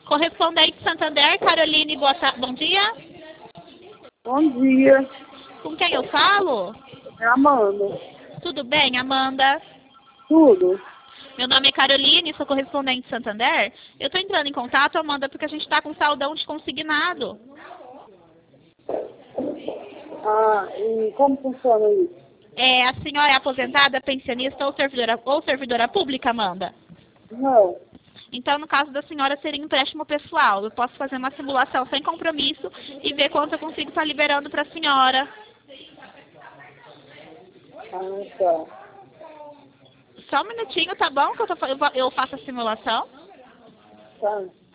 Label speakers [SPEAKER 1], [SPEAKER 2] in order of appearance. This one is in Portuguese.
[SPEAKER 1] Correspondente Santander, Caroline, bom dia.
[SPEAKER 2] Bom dia,
[SPEAKER 1] Com quem eu falo?
[SPEAKER 2] é Amanda.
[SPEAKER 1] Tudo bem, Amanda?
[SPEAKER 2] Tudo?
[SPEAKER 1] Meu nome é Caroline, sou correspondente Santander. Eu estou entrando em contato, Amanda, porque a gente está com saldão de consignado.
[SPEAKER 2] Ah, e como funciona isso?
[SPEAKER 1] A senhora é aposentada, pensionista ou servidora pública, Amanda?
[SPEAKER 2] Não.
[SPEAKER 1] Então, no caso da senhora, seria empréstimo pessoal. Eu posso fazer uma simulação sem compromisso e ver quanto eu consigo estar liberando para a senhora.
[SPEAKER 2] Ah, tá.
[SPEAKER 1] Só um minutinho, tá bom? Que eu faço a simulação.
[SPEAKER 2] Tá.